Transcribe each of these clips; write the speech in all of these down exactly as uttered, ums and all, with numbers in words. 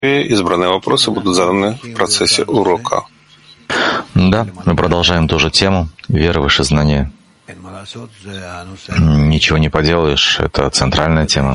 Избранные вопросы будут заданы в процессе урока. Да, мы продолжаем ту же тему «Вера выше знания». Ничего не поделаешь, это центральная тема.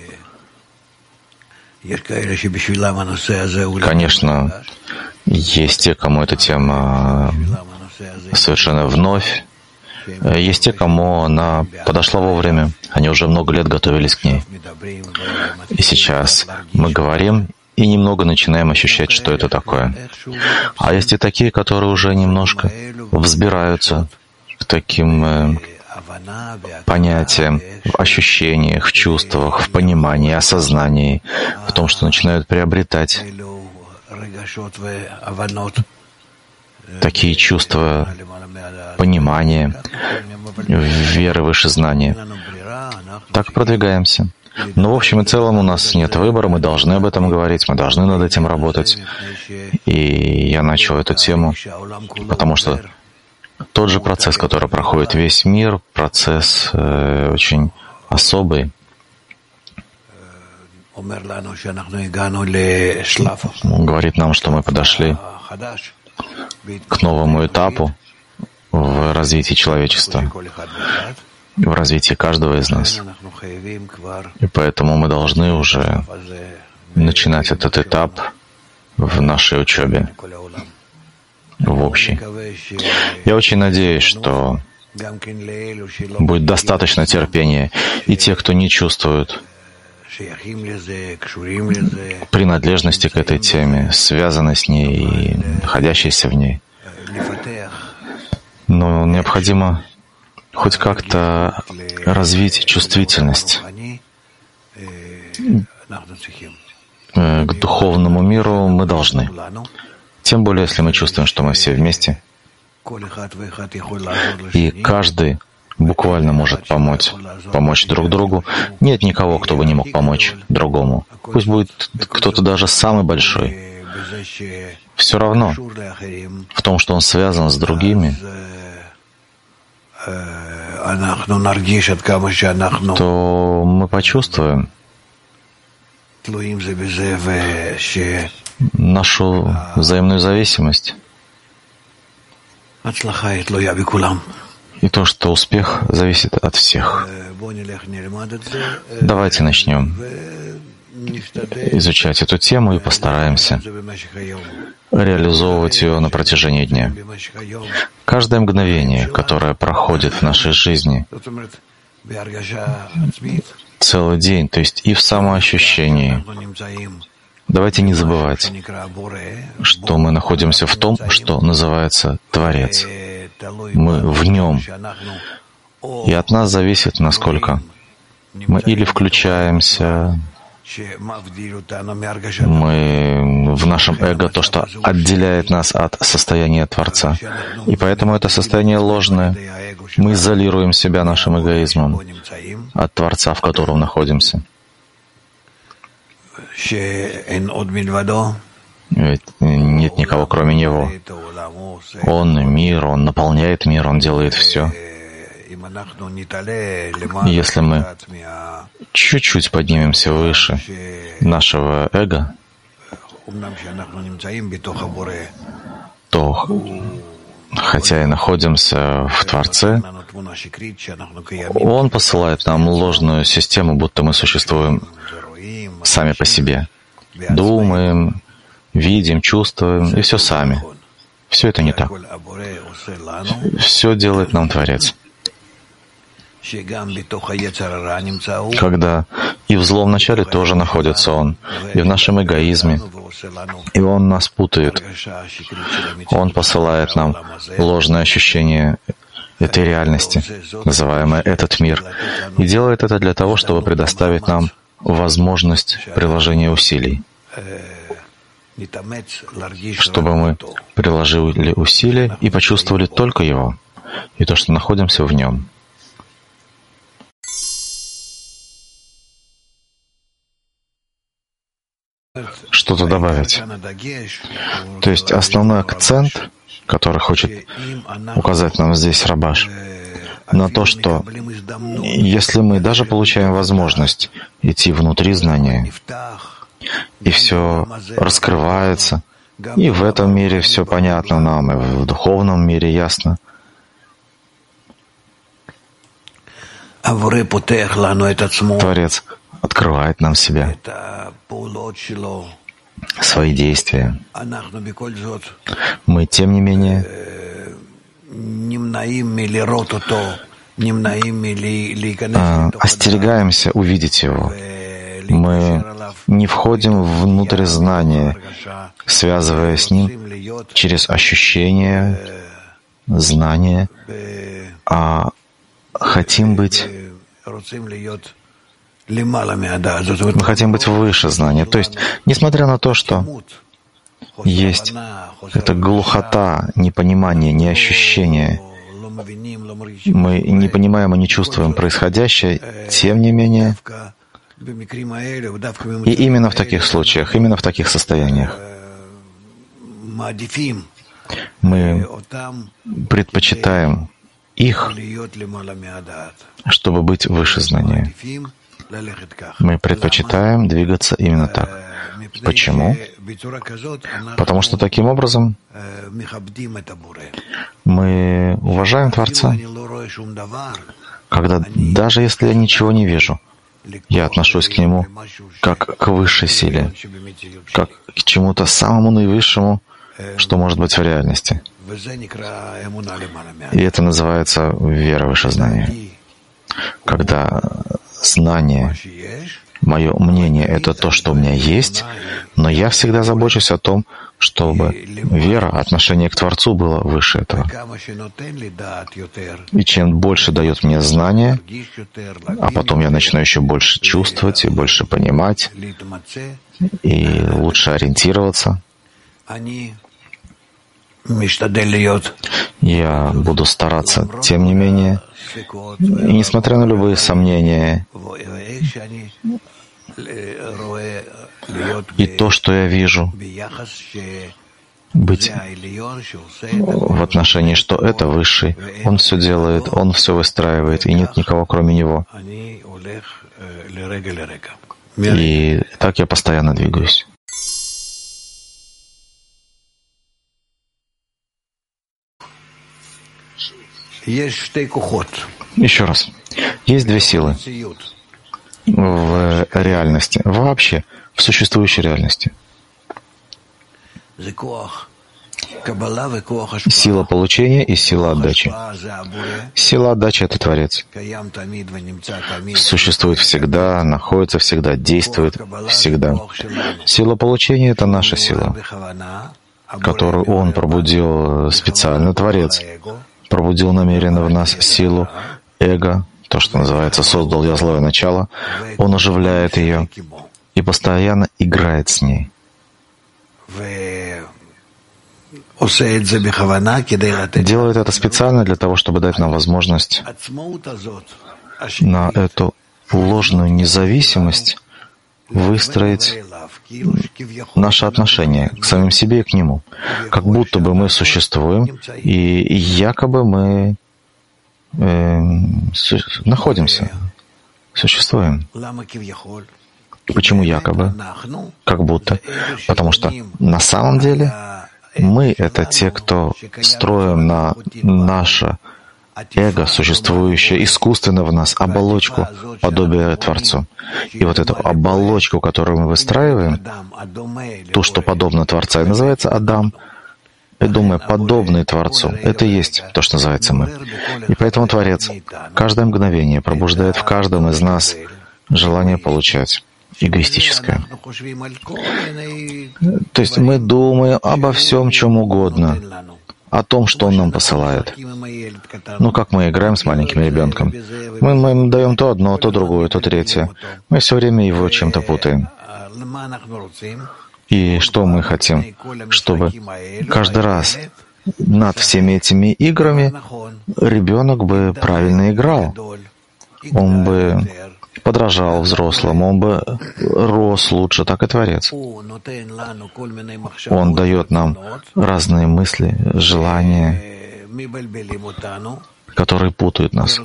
Конечно, есть те, кому эта тема совершенно вновь. Есть те, кому она подошла вовремя. Они уже много лет готовились к ней. И сейчас мы говорим и немного начинаем ощущать, что это такое. А есть и такие, которые уже немножко взбираются к таким э, понятиям, в ощущениях, в чувствах, в понимании, осознании, в том, что начинают приобретать такие чувства, понимания, веры выше знания. Так продвигаемся. Но в общем и целом у нас нет выбора, мы должны об этом говорить, мы должны над этим работать. И я начал эту тему, потому что тот же процесс, который проходит весь мир, процесс э, очень особый. Он говорит нам, что мы подошли к новому этапу в развитии человечества, в развитии каждого из нас. И поэтому мы должны уже начинать этот этап в нашей учебе, в общей. Я очень надеюсь, что будет достаточно терпения, и те, кто не чувствует принадлежности к этой теме, связаны с ней и находящиеся в ней. Но необходимо хоть как-то развить чувствительность к духовному миру мы должны. Тем более, если мы чувствуем, что мы все вместе, и каждый буквально может помочь, помочь друг другу. Нет никого, кто бы не мог помочь другому. Пусть будет кто-то даже самый большой. Все равно в том, что он связан с другими, то мы почувствуем нашу взаимную зависимость и то, что успех зависит от всех. Давайте начнем изучать эту тему и постараемся реализовывать ее на протяжении дня. Каждое мгновение, которое проходит в нашей жизни, целый день, то есть и в самоощущении. Давайте не забывать, что мы находимся в том, что называется Творец. Мы в Нем. И от нас зависит, насколько мы или включаемся, мы в нашем эго то, что отделяет нас от состояния Творца. И поэтому это состояние ложное. Мы изолируем себя нашим эгоизмом от Творца, в котором находимся. Ведь нет никого, кроме Него. Он — мир, Он наполняет мир, Он делает все. Если мы чуть-чуть поднимемся выше нашего эго, то, хотя и находимся в Творце, Он посылает нам ложную систему, будто мы существуем сами по себе. Думаем, видим, чувствуем, и все сами. Все это не так. Все делает нам Творец. Когда и в злом начале тоже находится Он, и в нашем эгоизме, и Он нас путает. Он посылает нам ложное ощущение этой реальности, называемое этот мир, и делает это для того, чтобы предоставить нам возможность приложения усилий, чтобы мы приложили усилия и почувствовали только Его, и то, что находимся в Нем. Что-то добавить. То есть основной акцент, который хочет указать нам здесь Рабаш, на то, что если мы даже получаем возможность идти внутри знания, и все раскрывается. И в этом мире все понятно нам, и в духовном мире ясно. Творец открывает нам себя, свои действия. Мы, тем не менее, остерегаемся увидеть его. Мы не входим внутрь знания, связывая с ним через ощущение, знание, а хотим быть, мы хотим быть выше знания. То есть, несмотря на то, что есть эта глухота, непонимание, неощущение, мы не понимаем и не чувствуем происходящее, тем не менее, и именно в таких случаях, именно в таких состояниях мы предпочитаем их, чтобы быть выше знания. Мы предпочитаем двигаться именно так. Почему? Потому что таким образом мы уважаем Творца, когда даже если я ничего не вижу, я отношусь к Нему как к высшей силе, как к чему-то самому наивысшему, что может быть в реальности. И это называется вера выше знания. Когда знание, мое мнение — это то, что у меня есть, но я всегда забочусь о том, чтобы вера, отношение к Творцу было выше этого. И чем больше дает мне знание, а потом я начну еще больше чувствовать и больше понимать, и лучше ориентироваться, я буду стараться, тем не менее, и несмотря на любые сомнения, и то, что я вижу, быть в отношении, что это Высший, Он все делает, Он все выстраивает, и нет никого, кроме Него. И так я постоянно двигаюсь. Еще раз. Есть две силы в реальности, вообще в существующей реальности. Сила получения и сила отдачи. Сила отдачи — это Творец. Существует всегда, находится всегда, действует всегда. Сила получения — это наша сила, которую Он пробудил специально, Творец. Пробудил намеренно в нас силу эго, то, что называется, создал я злое начало, Он оживляет ее и постоянно играет с ней. Делает это специально для того, чтобы дать нам возможность на эту ложную независимость выстроить наше отношение к самим себе и к Нему. Как будто бы мы существуем, и якобы мы э, су- находимся, существуем. Почему якобы? Как будто. Потому что на самом деле мы — это те, кто строим на наше эго, существующее искусственно в нас, оболочку, подобие Творцу. И вот эту оболочку, которую мы выстраиваем, то, что подобно Творца, и называется Адам, и думаю, подобный Творцу, это и есть то, что называется мы. И поэтому Творец каждое мгновение пробуждает в каждом из нас желание получать, эгоистическое. То есть мы думаем обо всем, чем угодно, о том, что Он нам посылает. Ну, как мы играем с маленьким ребенком. Мы, мы им даем то одно, то другое, то третье. Мы все время его чем-то путаем. И что мы хотим? Чтобы каждый раз над всеми этими играми ребенок бы правильно играл. Он бы подражал взрослым, он бы рос лучше, так и Творец. Он дает нам разные мысли, желания, которые путают нас.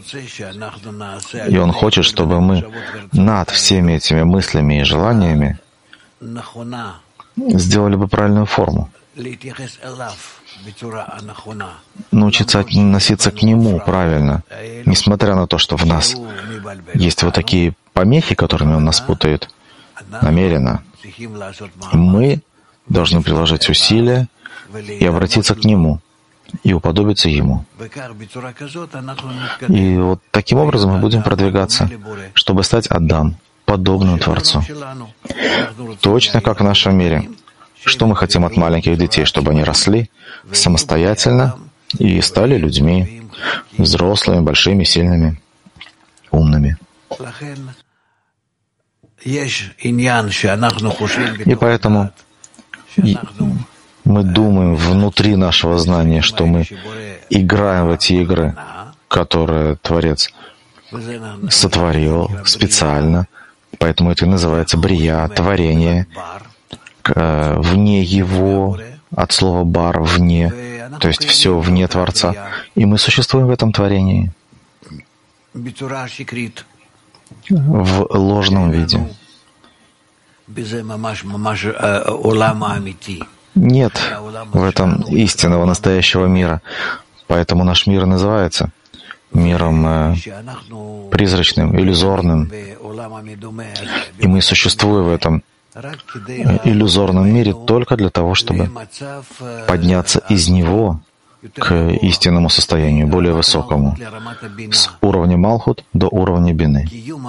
И Он хочет, чтобы мы над всеми этими мыслями и желаниями сделали бы правильную форму, научиться относиться к Нему правильно, несмотря на то, что в нас есть вот такие помехи, которыми Он нас путает намеренно. Мы должны приложить усилия и обратиться к Нему, и уподобиться Ему. И вот таким образом мы будем продвигаться, чтобы стать Адам, подобным Творцу. Точно как в нашем мире. Что мы хотим от маленьких детей? Чтобы они росли самостоятельно и стали людьми, взрослыми, большими, сильными, умными. И поэтому мы думаем внутри нашего знания, что мы играем в эти игры, которые Творец сотворил специально, поэтому это и называется брия, творение, вне Его, от слова бар, вне, то есть все вне Творца, и мы существуем в этом творении в ложном виде. Нет в этом истинного, настоящего мира. Поэтому наш мир называется миром э, призрачным, иллюзорным. И мы существуем в этом иллюзорном мире только для того, чтобы подняться из него к истинному состоянию, более высокому, с уровня Малхут до уровня Бины.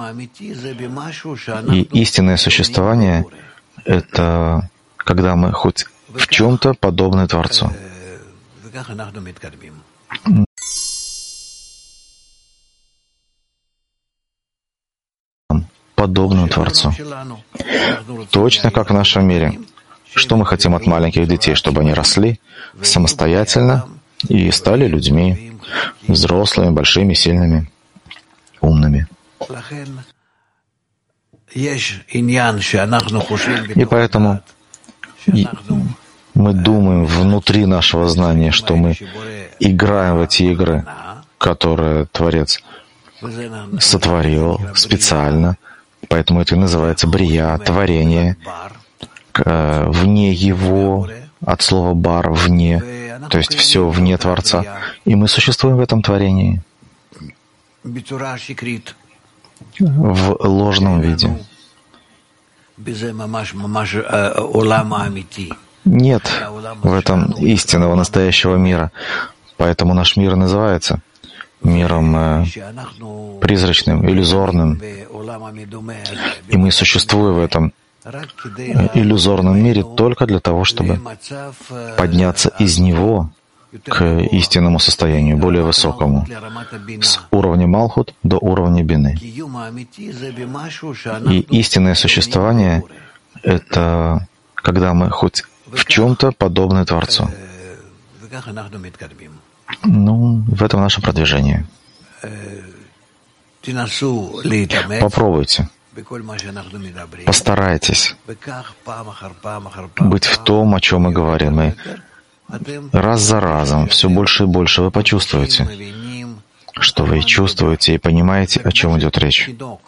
И истинное существование — это когда мы хоть в чем-то подобны Творцу. Подобным Творцу. Точно как в нашем мире. Что мы хотим от маленьких детей? Чтобы они росли самостоятельно и стали людьми, взрослыми, большими, сильными, умными. И поэтому мы думаем внутри нашего знания, что мы играем в эти игры, которые Творец сотворил специально, поэтому это и называется брия, творение, вне Его, от слова бар, вне, то есть все вне Творца, и мы существуем в этом творении в ложном виде. Нет в этом истинного, настоящего мира. Поэтому наш мир называется миром э, призрачным, иллюзорным. И мы существуем в этом иллюзорном мире только для того, чтобы подняться из него к истинному состоянию, более высокому, с уровня Малхут до уровня Бины. И истинное существование — это когда мы хоть в чем-то подобны Творцу. Ну, в этом наше продвижение. Попробуйте. Постарайтесь быть в том, о чем мы говорим. И раз за разом, все больше и больше вы почувствуете, что вы чувствуете и понимаете, о чем идет речь.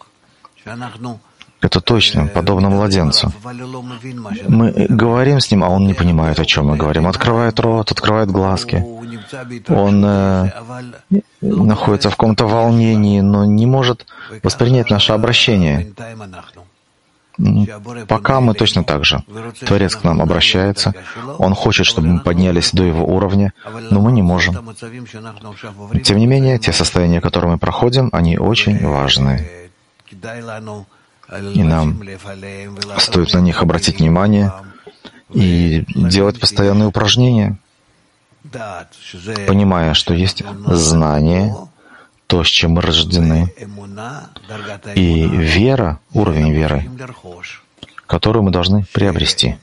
Это точно, подобно младенцу. Мы говорим с ним, а он не понимает, о чем мы говорим. Открывает рот, открывает глазки. Он э, находится в каком-то волнении, но не может воспринять наше обращение. Пока мы точно так же. Творец к нам обращается. Он хочет, чтобы мы поднялись до его уровня, но мы не можем. Тем не менее, те состояния, которые мы проходим, они очень важны. И нам стоит на них обратить внимание и делать постоянные упражнения, понимая, что есть знание, то, с чем мы рождены, и вера, уровень веры, которую мы должны приобрести.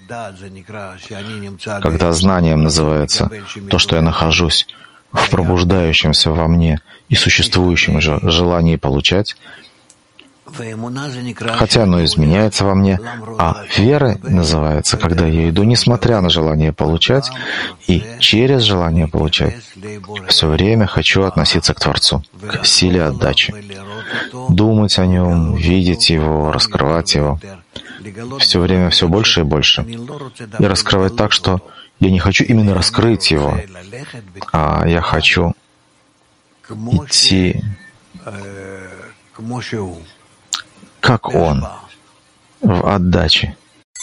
Когда знанием называется то, что я нахожусь в пробуждающемся во мне и существующем же желании получать, хотя оно изменяется во мне, а верой называется, когда я иду, несмотря на желание получать, и через желание получать, все время хочу относиться к Творцу, к силе отдачи, думать о Нем, видеть Его, раскрывать Его, все время все больше и больше, и раскрывать так, что я не хочу именно раскрыть Его, а я хочу идти как Он, в отдаче.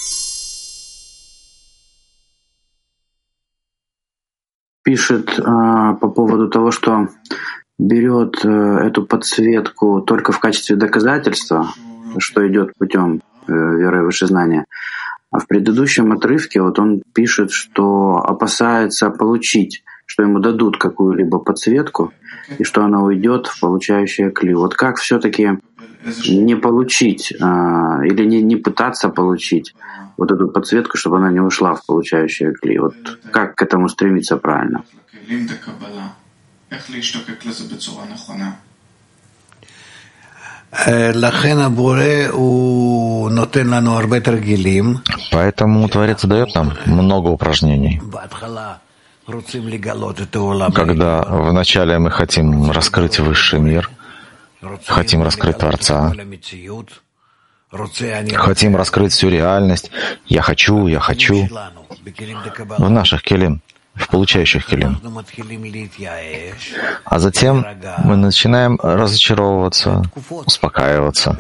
Пишет э, по поводу того, что берет э, эту подсветку только в качестве доказательства, что идет путем э, веры и вышезнания. А в предыдущем отрывке вот он пишет, что опасается получить, что ему дадут какую-либо подсветку, и что она уйдет в получающее кли. Вот как все-таки не получить а, или не, не пытаться получить вот эту подсветку, чтобы она не ушла в получающее кли? Вот как к этому стремиться правильно? Поэтому Творец дает нам много упражнений. Когда вначале мы хотим раскрыть высший мир, хотим раскрыть Творца, хотим раскрыть всю реальность, я хочу, я хочу, в наших келим, в получающих келим. А затем мы начинаем разочаровываться, успокаиваться.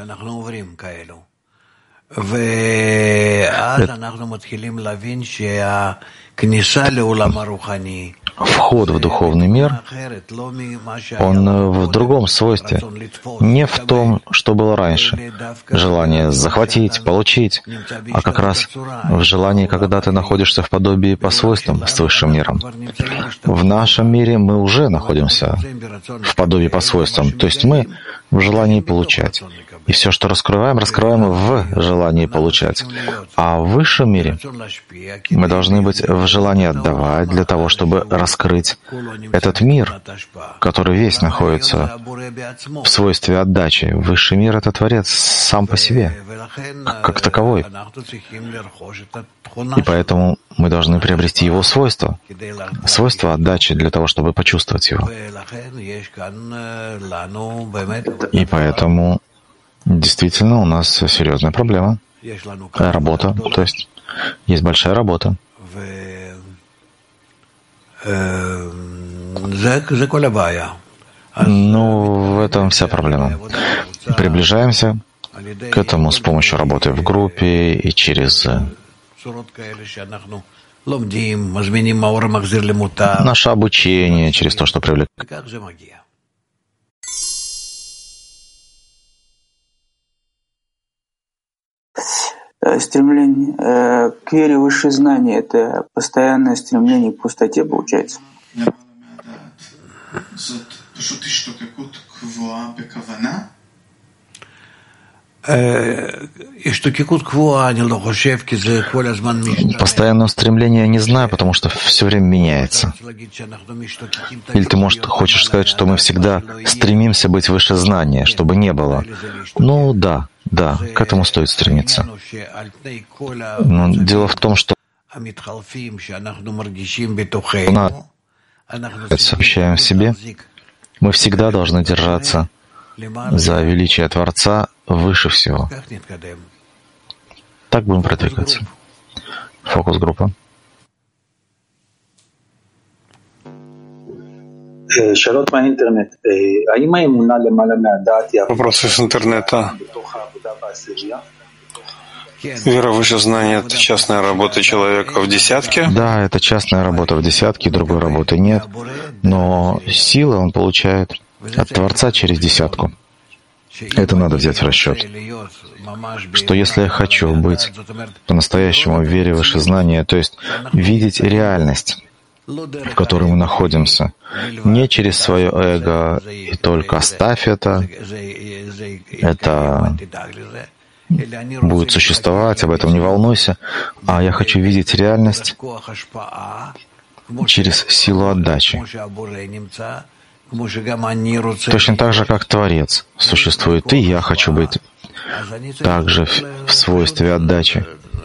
Вход в духовный мир, он в другом свойстве, не в том, что было раньше, желание захватить, получить, а как раз в желании, когда ты находишься в подобии по свойствам с высшим миром. В нашем мире мы уже находимся в подобии по свойствам, то есть мы в желании получать. И все, что раскрываем, раскрываем в желании получать. А в высшем мире мы должны быть в желании отдавать для того, чтобы раскрыть этот мир, который весь находится в свойстве отдачи. Высший мир — это Творец сам по себе, как, как таковой. И поэтому мы должны приобрести его свойства, свойства отдачи для того, чтобы почувствовать его. И поэтому действительно у нас серьезная проблема. Работа, то есть есть большая работа. Ну, в этом вся проблема. Приближаемся к этому с помощью работы в группе и через наше обучение, через то, что привлекает. Стремление э, к вере в высшее знание — это постоянное стремление к пустоте, получается? Постоянное стремление я не знаю, потому что все время меняется. Или ты, может, хочешь сказать, что мы всегда стремимся быть выше знания, чтобы не было? Ну да, да, к этому стоит стремиться. Но дело в том, что мы ощущаем в себе, мы всегда должны держаться за величие Творца выше всего. Так будем продвигаться. Фокус-группа. Вопросы с интернета. Вера выше знания — это частная работа человека в десятке? Да, это частная работа в десятке, другой работы нет. Но силы он получает от Творца через десятку. Это надо взять в расчет. Что если я хочу быть по-настоящему в вере выше знания, то есть видеть реальность, в которой мы находимся, не через свое эго, и только оставь это, это будет существовать, об этом не волнуйся, а я хочу видеть реальность через силу отдачи. Точно так же, как Творец существует, и я хочу быть также в, в свойстве отдачи.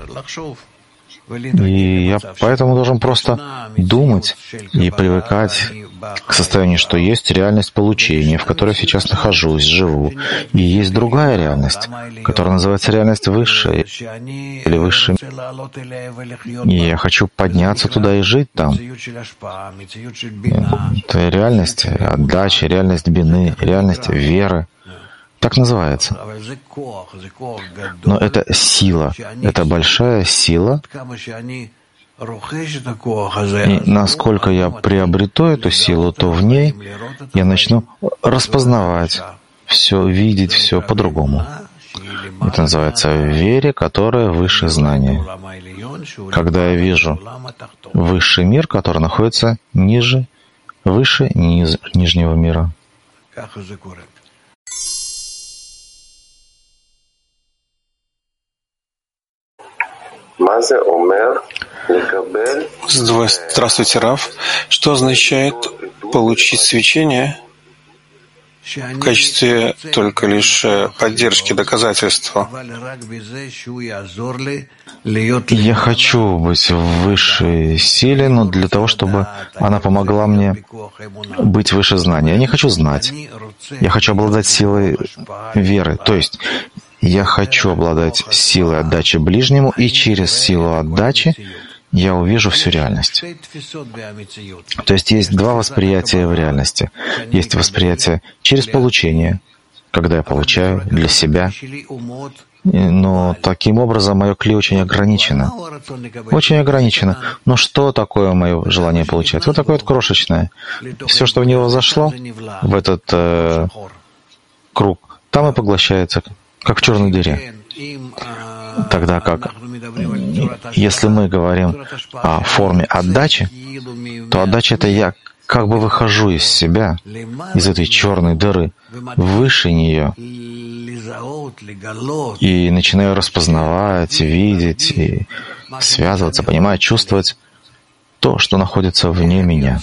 И я поэтому должен просто думать и привыкать к состоянию, что есть реальность получения, в которой я сейчас нахожусь, живу. И есть другая реальность, которая называется реальность высшая или высшая. И я хочу подняться туда и жить там. Это реальность отдачи, реальность бины, реальность веры. Так называется. Но это сила, это большая сила. И насколько я приобрету эту силу, то в ней я начну распознавать все, видеть все по-другому. Это называется вере, которая выше знания. Когда я вижу высший мир, который находится ниже, выше низ, нижнего мира. Здравствуйте, Рав. Что означает получить свечение в качестве только лишь поддержки, доказательства? Я хочу быть в высшей силе, но для того, чтобы она помогла мне быть выше знания. Я не хочу знать. Я хочу обладать силой веры. То есть я хочу обладать силой отдачи ближнему, и через силу отдачи я увижу всю реальность. То есть есть два восприятия в реальности. Есть восприятие через получение, когда я получаю для себя. Но таким образом мое кли очень ограничено. Очень ограничено. Но что такое мое желание получать? Вот такое вот крошечное. Все, что в него зашло, в этот э, круг, там и поглощается, как в черной дыре. Тогда как, если мы говорим о форме отдачи, то отдача — это я как бы выхожу из себя, из этой черной дыры, выше нее, и начинаю распознавать, видеть, и связываться, понимать, чувствовать то, что находится вне меня.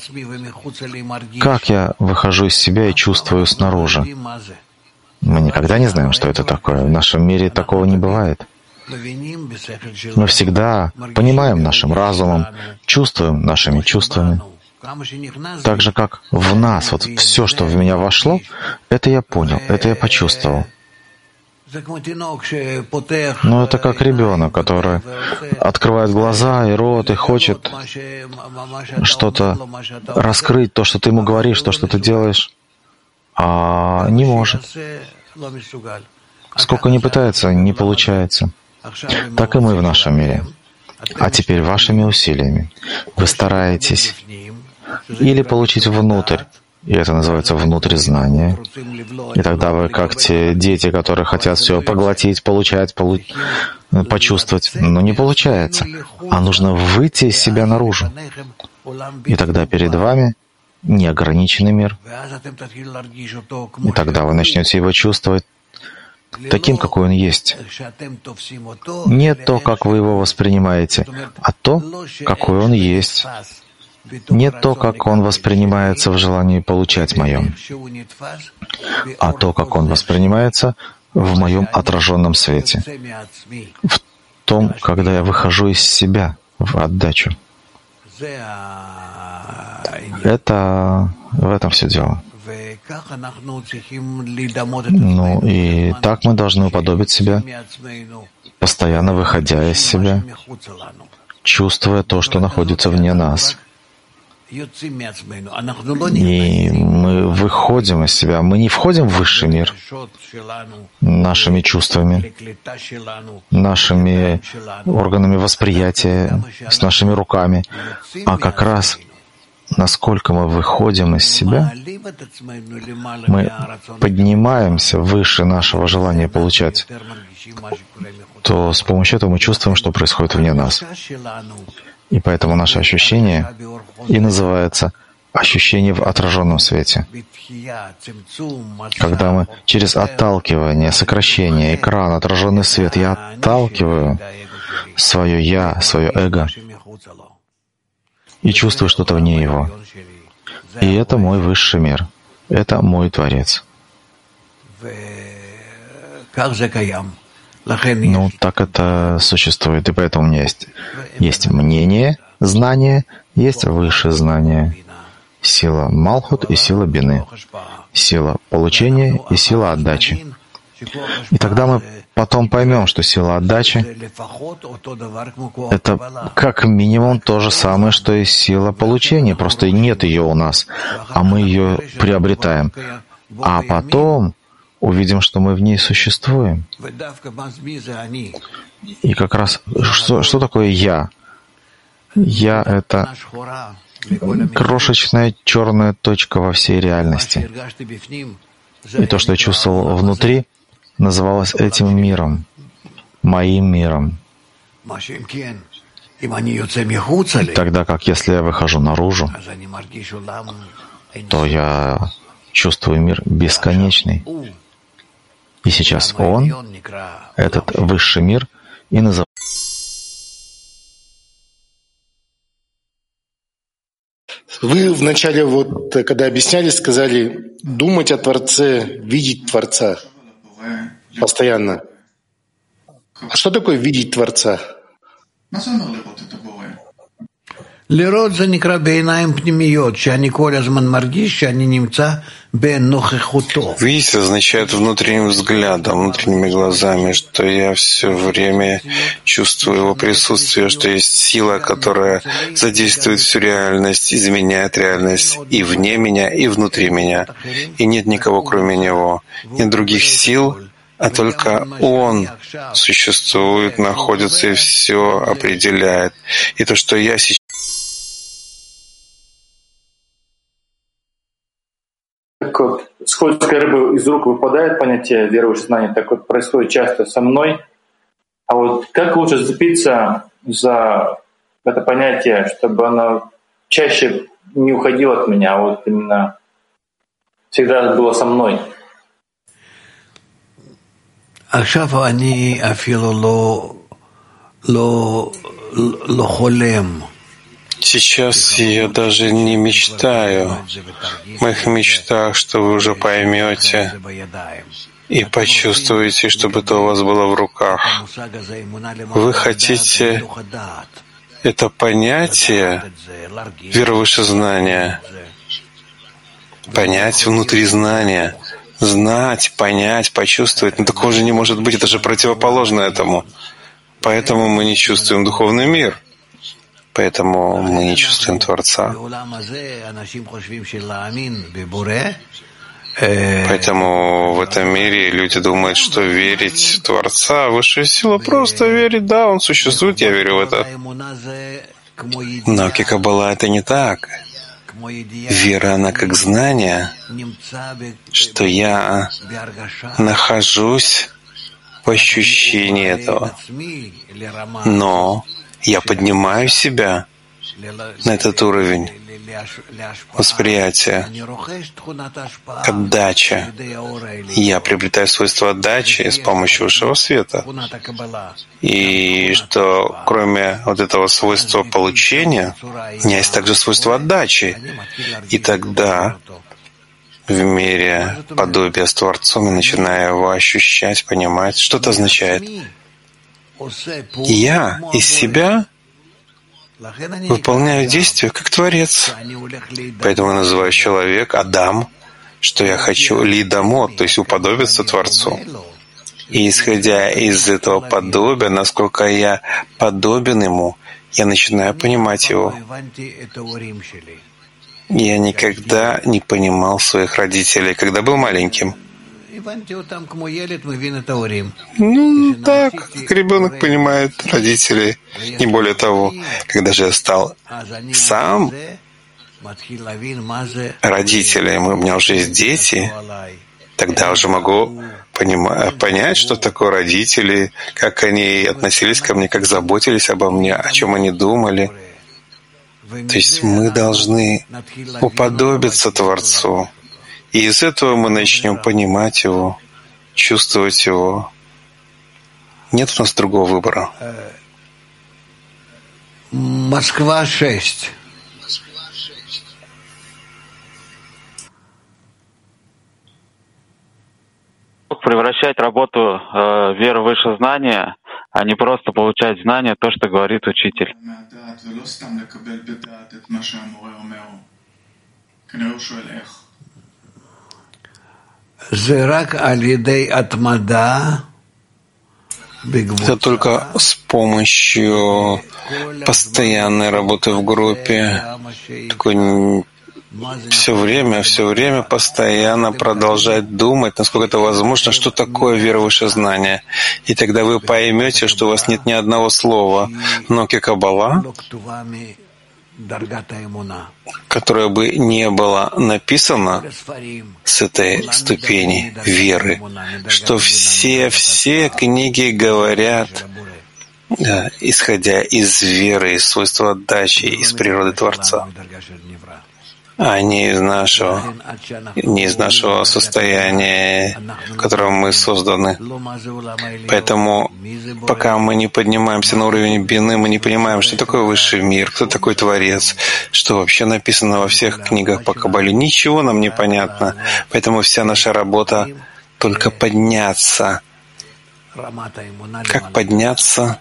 Как я выхожу из себя и чувствую снаружи? Мы никогда не знаем, что это такое. В нашем мире такого не бывает. Мы всегда понимаем нашим разумом, чувствуем нашими чувствами. Так же, как в нас, вот все, что в меня вошло, это я понял, это я почувствовал. Но это как ребенок, который открывает глаза и рот и хочет что-то раскрыть, то, что ты ему говоришь, то, что ты делаешь, а не может. Сколько ни пытается, не получается. Так и мы в нашем мире. А теперь вашими усилиями вы стараетесь или получить внутрь, и это называется внутрь знания. И тогда вы как те дети, которые хотят все поглотить, получать, полу... почувствовать, но не получается. А нужно выйти из себя наружу. И тогда перед вами неограниченный мир. И тогда вы начнете его чувствовать таким, какой он есть. Не то, как вы его воспринимаете, а то, какой он есть. Не то, как он воспринимается в желании получать моем, а то, как он воспринимается в моем отраженном свете, в том, когда я выхожу из себя в отдачу. Это в этом все дело. Ну и так мы должны уподобить себя, постоянно выходя из себя, чувствуя то, что находится вне нас. И мы выходим из себя, мы не входим в высший мир нашими чувствами, нашими органами восприятия, с нашими руками, а как раз насколько мы выходим из себя, мы поднимаемся выше нашего желания получать, то с помощью этого мы чувствуем, что происходит вне нас. И поэтому наше ощущение и называется ощущение в отраженном свете. Когда мы через отталкивание, сокращение, экран, отраженный свет, я отталкиваю свое «я», свое эго и чувствую что-то вне его. И это мой высший мир. Это мой Творец. Ну, так это существует, и поэтому у меня есть, есть мнение, знание, есть высшее знание, сила Малхут и сила Бины, сила получения и сила отдачи. И тогда мы потом поймем, что сила отдачи — это как минимум то же самое, что и сила получения, просто нет ее у нас, а мы ее приобретаем. А потом увидим, что мы в ней существуем. И как раз, что, что такое «я»? «Я» — это крошечная черная точка во всей реальности. И то, что я чувствовал внутри, называлось этим миром, моим миром. Тогда как если я выхожу наружу, то я чувствую мир бесконечный. И сейчас он, этот высший мир, и называется. Вы вначале, вот, когда объясняли, сказали думать о Творце, видеть Творца постоянно. А что такое видеть Творца? Видеть означает внутренним взглядом, внутренними глазами, что я все время чувствую его присутствие, что есть сила, которая задействует всю реальность, изменяет реальность и вне меня, и внутри меня. И нет никого, кроме него. Нет других сил, а только он существует, находится и все определяет. И то, что я сейчас... Как вот скользкая рыба из рук выпадает понятие веры в знания, так вот происходит часто со мной. А вот как лучше зацепиться за это понятие, чтобы оно чаще не уходило от меня, а вот именно всегда было со мной? Сейчас я даже не мечтаю. В моих мечтах, что вы уже поймете и почувствуете, чтобы это у вас было в руках. Вы хотите это понятие веры выше знания, понять внутри знания, знать, понять, почувствовать. Но такого же не может быть, это же противоположно этому. Поэтому мы не чувствуем духовный мир. Поэтому мы не чувствуем Творца. Поэтому в этом мире люди думают, что верить в Творца, высшая сила, просто верить, да, он существует, я верю в это. Но Каббала — это не так. Вера, она как знание, что я нахожусь в ощущении этого. Но я поднимаю себя на этот уровень восприятия, отдача. Я приобретаю свойства отдачи с помощью высшего света. И что кроме вот этого свойства получения, у меня есть также свойство отдачи. И тогда в мире подобия с Творцом я начинаю его ощущать, понимать, что это означает. Я из себя выполняю действия как Творец. Поэтому я называю человек Адам, что я хочу лидамот, то есть уподобиться Творцу. И исходя из этого подобия, насколько я подобен Ему, я начинаю понимать Его. Я никогда не понимал своих родителей, когда был маленьким. Ну, так, как ребенок понимает родителей, не более того. Когда же я стал сам родителем, у меня уже есть дети, тогда уже могу понимать, понять, что такое родители, как они относились ко мне, как заботились обо мне, о чем они думали. То есть мы должны уподобиться Творцу. И из этого мы начнем понимать Его, чувствовать Его. Нет у нас другого выбора. Москва шесть. превращать работу э, веры в высшее знание, а не просто получать знания, то, что говорит учитель. Это только с помощью постоянной работы в группе, такой все время, все время постоянно продолжать думать, насколько это возможно, что такое вера в высшее знание. И тогда вы поймете, что у вас нет ни одного слова Ноки Каббала, которое бы не было написано с этой ступени веры, что все, все книги говорят, да, исходя из веры, из свойства отдачи, из природы Творца, а не из нашего, не из нашего состояния, в котором мы созданы. Поэтому, пока мы не поднимаемся на уровень бины, мы не понимаем, что такое высший мир, кто такой Творец, что вообще написано во всех книгах по Каббале. Ничего нам не понятно. Поэтому вся наша работа — только подняться. Как подняться?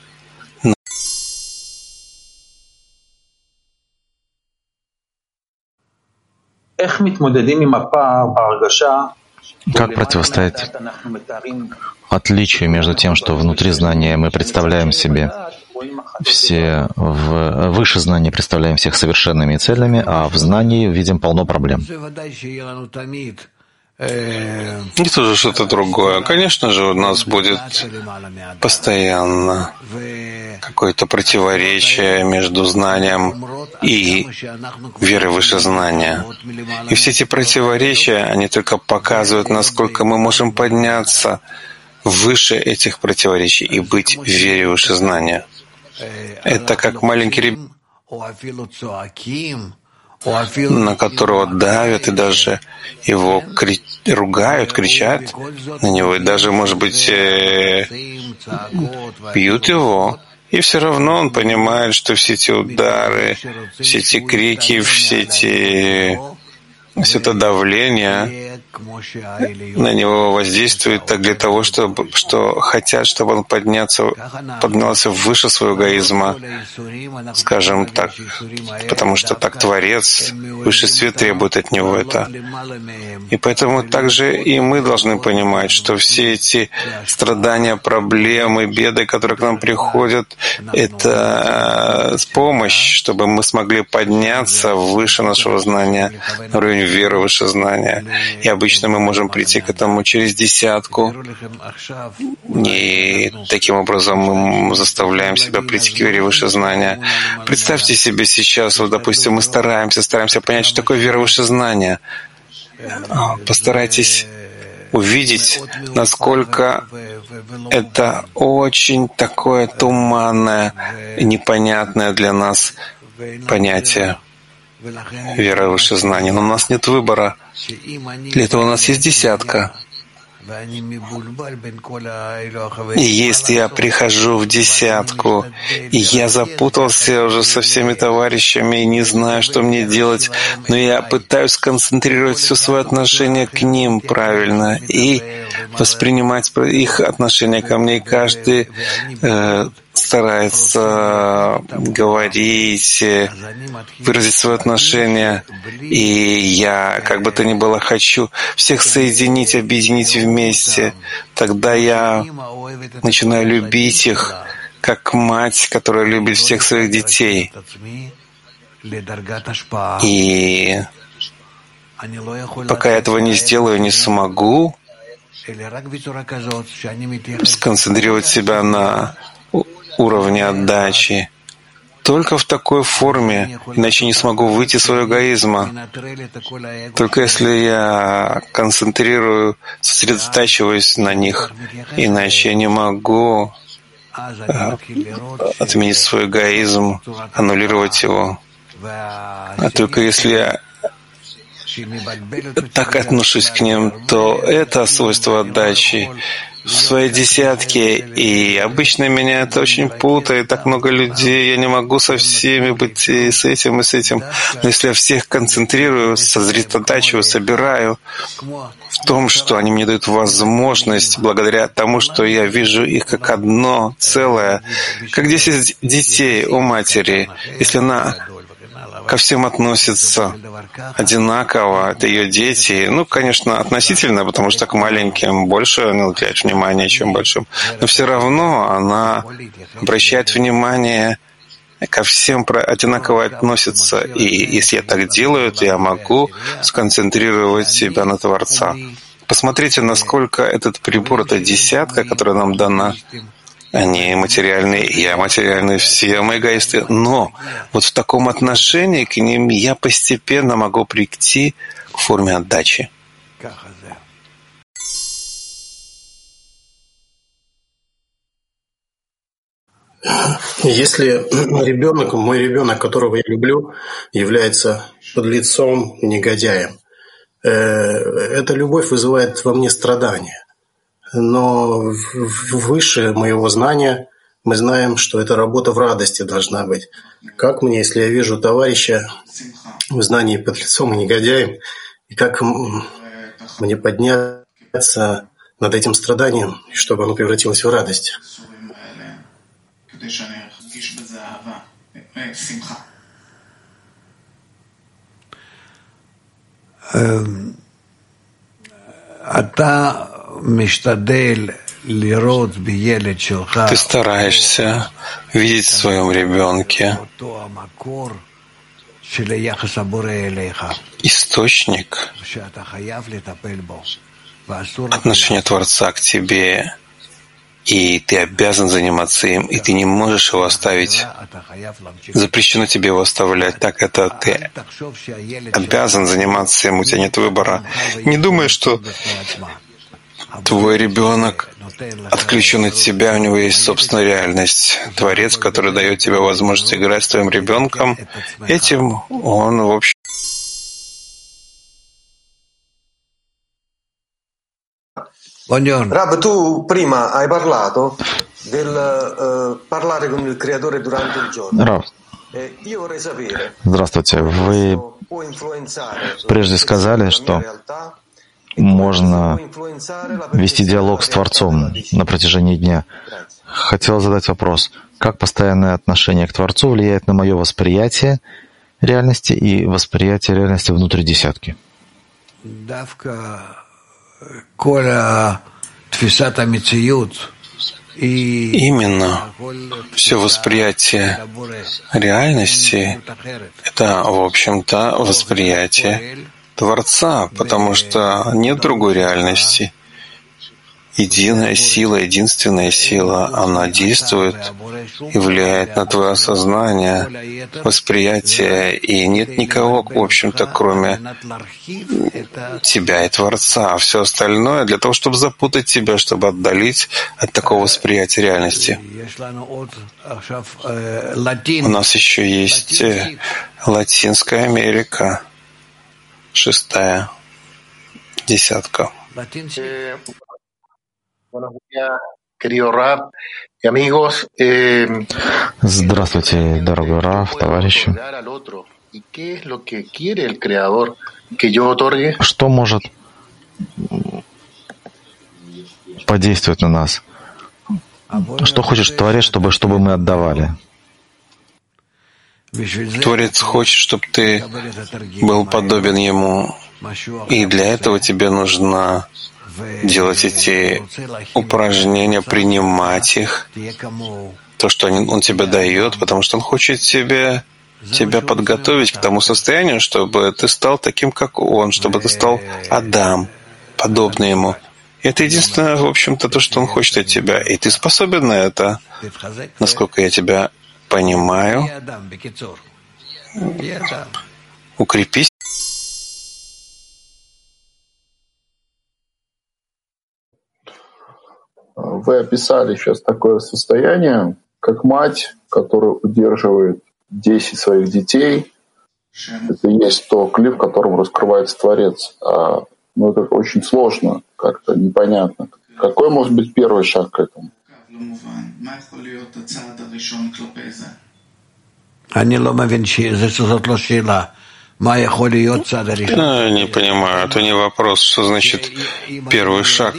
Как противостоять отличию между тем, что внутри знания мы представляем себе все, в выше знания представляем всех совершенными и цельными, а в знании видим полно проблем? Это же что-то другое. Конечно же, у нас будет постоянно какое-то противоречие между знанием и верой в высшее знание. И все эти противоречия, они только показывают, насколько мы можем подняться выше этих противоречий и быть в вере в высшее знание. Это как маленький ребенок, на которого давят и даже его кри... ругают, кричат на него, и даже, может быть, э... бьют его. И все равно он понимает, что все эти удары, все эти крики, все эти... все это давление на него воздействует так для того, чтобы, что хотят, чтобы он подняться, поднялся выше своего эгоизма, скажем так, потому что так Творец, высший свет требует от него это. И поэтому также и мы должны понимать, что все эти страдания, проблемы, беды, которые к нам приходят, это помощь, чтобы мы смогли подняться выше нашего знания, на уровень веры, выше знания. И обычно мы можем прийти к этому через десятку. И таким образом мы заставляем себя прийти к вере выше знания. Представьте себе сейчас, вот, допустим, мы стараемся, стараемся понять, что такое вера выше знания. Постарайтесь увидеть, насколько это очень такое туманное, непонятное для нас понятие. Вера в высшее знание. Но у нас нет выбора. Для этого у нас есть десятка. И если я прихожу в десятку, и я запутался уже со всеми товарищами и не знаю, что мне делать, но я пытаюсь сконцентрировать все свое отношение к ним правильно и воспринимать их отношение ко мне, и каждый э, старается говорить, выразить свое отношение, и я, как бы то ни было, хочу всех соединить, объединить вместе. Тогда я начинаю любить их, как мать, которая любит всех своих детей. И пока я этого не сделаю, не смогу сконцентрировать себя на уровне отдачи. Только в такой форме, иначе не смогу выйти из своего эгоизма. Только если я концентрирую, сосредотачиваюсь на них, иначе я не могу э, отменить свой эгоизм, аннулировать его. А только если я так отношусь к ним, то это свойство отдачи в своей десятке, и обычно меня это очень путает, так много людей, я не могу со всеми быть и с этим, и с этим. Но если я всех концентрирую, сосредотачиваю, собираю в том, что они мне дают возможность, благодаря тому, что я вижу их как одно целое, как десять детей у матери, если она ко всем относится одинаково, это ее дети. Ну, конечно, относительно, потому что к маленьким больше она уделяет внимания, чем большим. Но все равно она обращает внимание, ко всем одинаково относится. И если я так делаю, то я могу сконцентрировать себя на Творца. Посмотрите, насколько этот прибор, эта десятка, которая нам дана, они материальные, я материальный, все мы эгоисты. Но вот в таком отношении к ним я постепенно могу прийти к форме отдачи. Если ребенок, мой ребенок, которого я люблю, является подлецом, негодяем, эта любовь вызывает во мне страдания. Но выше моего знания мы знаем, что эта работа в радости должна быть. Как мне, если я вижу товарища в знании подлецом и негодяем, и как мне подняться над этим страданием, чтобы оно превратилось в радость? Ты стараешься видеть в своем ребенке источник отношения Творца к тебе, и ты обязан заниматься им, и ты не можешь его оставить. Запрещено тебе его оставлять. Так это ты обязан заниматься им, у тебя нет выбора. Не думай, что твой ребенок отключен от тебя, у него есть собственная реальность. Творец, который дает тебе возможность играть с твоим ребенком, этим он, в общем, Rab, tu prima hai parlato del uh, parlare con il creatore durante il giorno. Рав, здравствуйте. Вы прежде сказали, что можно вести диалог с Творцом на протяжении дня. Хотел задать вопрос. Как постоянное отношение к Творцу влияет на мое восприятие реальности и восприятие реальности внутри десятки? Именно все восприятие реальности — это, в общем-то, восприятие Творца, потому что нет другой реальности. Единая сила, единственная сила, она действует и влияет на твое сознание, восприятие, и нет никого, в общем-то, кроме тебя и Творца. А все остальное для того, чтобы запутать тебя, чтобы отдалить от такого восприятия реальности. У нас еще есть Латинская Америка, шестая десятка. Здравствуйте, дорогой Рав, товарищи. Что может подействовать на нас? Что хочет Творец, чтобы, чтобы мы отдавали? Творец хочет, чтобы ты был подобен Ему, и для этого тебе нужно делать эти упражнения, принимать их, то, что Он тебе дает, потому что Он хочет тебе, тебя подготовить к тому состоянию, чтобы ты стал таким, как Он, чтобы ты стал Адам, подобный Ему. И это единственное, в общем-то, то, что Он хочет от тебя. И ты способен на это, насколько я тебя понимаю. Укрепись. Вы описали сейчас такое состояние, как мать, которая удерживает десять своих детей. Это и есть то клип, в котором раскрывается Творец. А, ну, это очень сложно, как-то непонятно. Какой может быть первый шаг к этому? Я не понимаю, это не вопрос, что значит первый шаг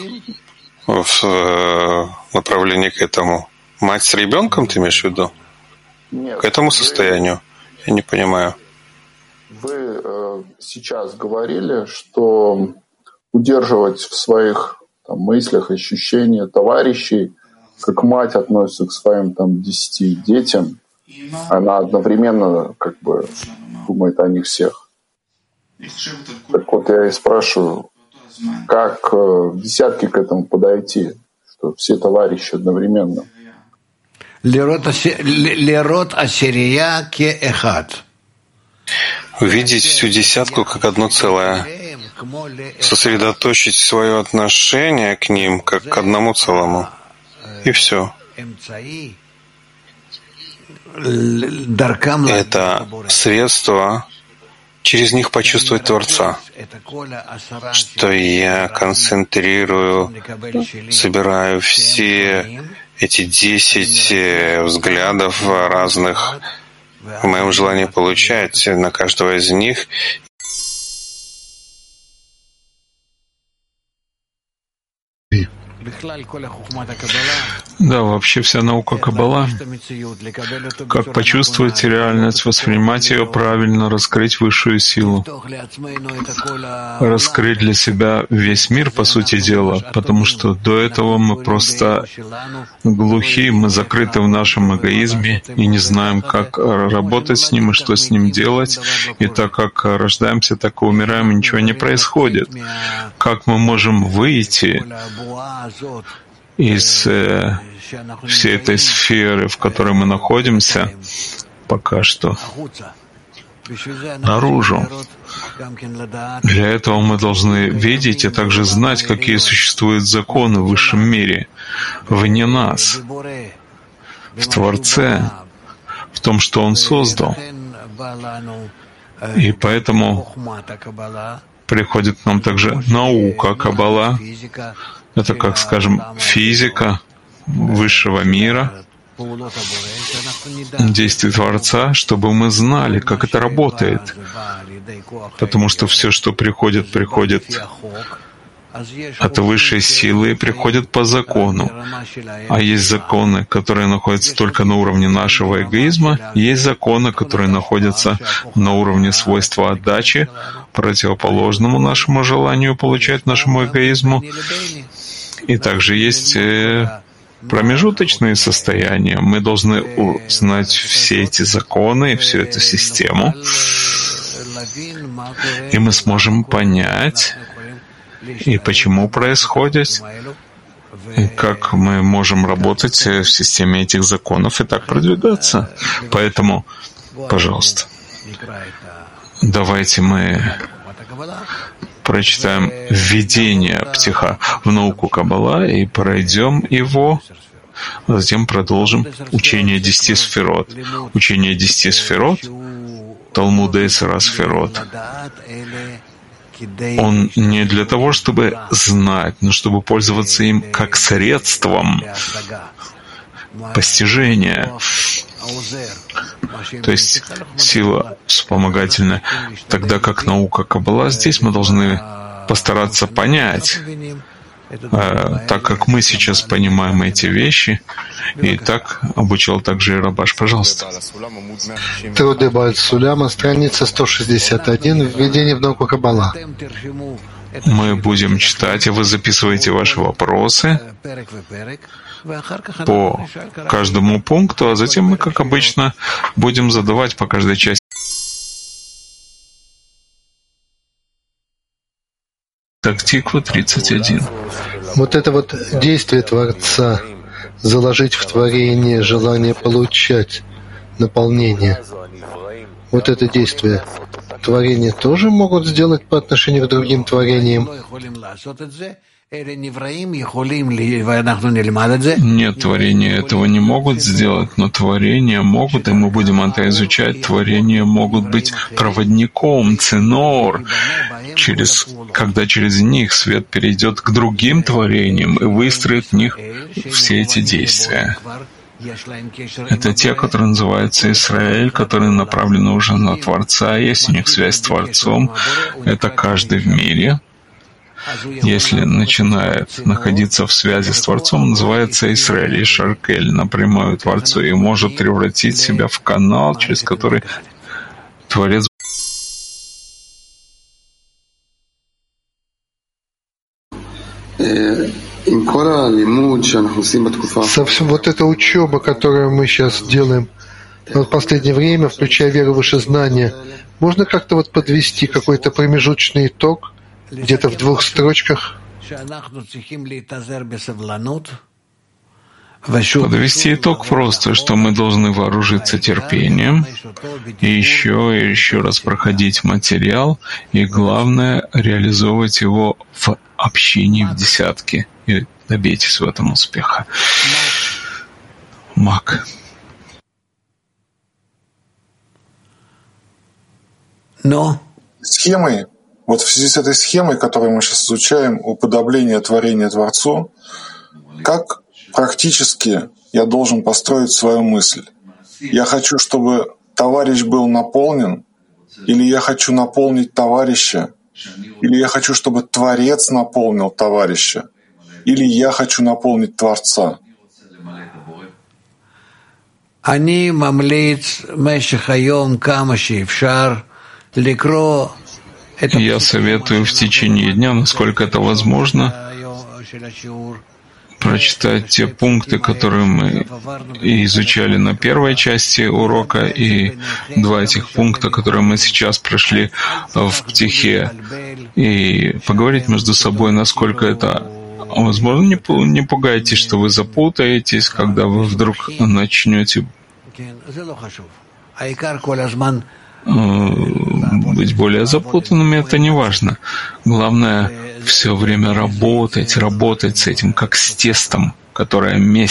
в направлении к этому. Мать с ребенком, ты имеешь в виду? Нет. К этому состоянию? Я не понимаю. Вы э, сейчас говорили, что удерживать в своих там, мыслях, ощущениях товарищей, как мать относится к своим там десяти детям, она одновременно как бы думает о них всех. Так вот я и спрашиваю, как э, в десятке к этому подойти, что все товарищи одновременно? Увидеть всю десятку как одно целое, сосредоточить свое отношение к ним как к одному целому, и все. Это средство через них почувствовать Творца, что я концентрирую, собираю все эти десять взглядов разных в моем желании получать на каждого из них. Да, вообще вся наука Каббала, как почувствовать реальность, воспринимать ее правильно, раскрыть высшую силу, раскрыть для себя весь мир, по сути дела, потому что до этого мы просто глухи, мы закрыты в нашем эгоизме и не знаем, как работать с ним и что с ним делать, и так как рождаемся, так и умираем, и ничего не происходит. Как мы можем выйти из э, всей этой сферы, в которой мы находимся, пока что, наружу. Для этого мы должны видеть и также знать, какие существуют законы в высшем мире, вне нас, в Творце, в том, что Он создал. И поэтому приходит к нам также наука Каббала. Это, как скажем, физика высшего мира, действий Творца, чтобы мы знали, как это работает. Потому что все, что приходит, приходит от высшей силы и приходит по закону. А есть законы, которые находятся только на уровне нашего эгоизма, есть законы, которые находятся на уровне свойства отдачи, противоположному нашему желанию получать нашему эгоизму. И также есть промежуточные состояния. Мы должны узнать все эти законы, всю эту систему, и мы сможем понять, и почему происходит, и как мы можем работать в системе этих законов и так продвигаться. Поэтому, пожалуйста, давайте мы прочитаем введение Птиха в науку Каббала и пройдем его, а затем продолжим учение десяти сферот. Учение десяти сферот, Талмуд Эйсера Сферот, он не для того, чтобы знать, но чтобы пользоваться им как средством постижения. То есть сила вспомогательная. Тогда как наука Каббала, здесь мы должны постараться понять, э, так как мы сейчас понимаем эти вещи, и так обучал также и Рабаш. Пожалуйста. Труды Бааль Суляма, страница сто шестьдесят один, введение в науку Каббала. Мы будем читать, и вы записываете ваши вопросы по каждому пункту, а затем мы, как обычно, будем задавать по каждой части. Так, Тиква тридцать один. Вот это вот действие Творца, заложить в творение желание получать наполнение, вот это действие творения тоже могут сделать по отношению к другим творениям? Нет, творения этого не могут сделать, но творения могут, и мы будем это изучать, творения могут быть проводником, ценор, через, когда через них свет перейдет к другим творениям и выстроит в них все эти действия. Это те, которые называются Израиль, которые направлены уже на Творца, есть у них связь с Творцом, это каждый в мире. Если начинает находиться в связи с Творцом, называется Израиль и Шаркель, напрямую Творцу, и может превратить себя в канал, через который Творец. Со всем вот эта учеба, которую мы сейчас делаем в последнее время, включая веру, выше знания, можно как-то вот подвести какой-то промежуточный итог где-то в двух строчках? Подвести итог просто, что мы должны вооружиться терпением и еще и еще раз проходить материал, и главное, реализовывать его в общении в десятке. И добейтесь в этом успеха. Мак. Но схемой, вот в связи с этой схемой, которую мы сейчас изучаем, уподобление творения Творцу, как практически я должен построить свою мысль? Я хочу, чтобы товарищ был наполнен, или я хочу наполнить товарища, или я хочу, чтобы Творец наполнил товарища, или я хочу наполнить Творца? Я советую в течение дня, насколько это возможно, прочитать те пункты, которые мы изучали на первой части урока, и два этих пункта, которые мы сейчас прошли в Птихе, и поговорить между собой, насколько это возможно. Не пугайтесь, что вы запутаетесь, когда вы вдруг начнете быть более запутанными, это не важно. Главное — все время работать, работать с этим, как с тестом, которое месяц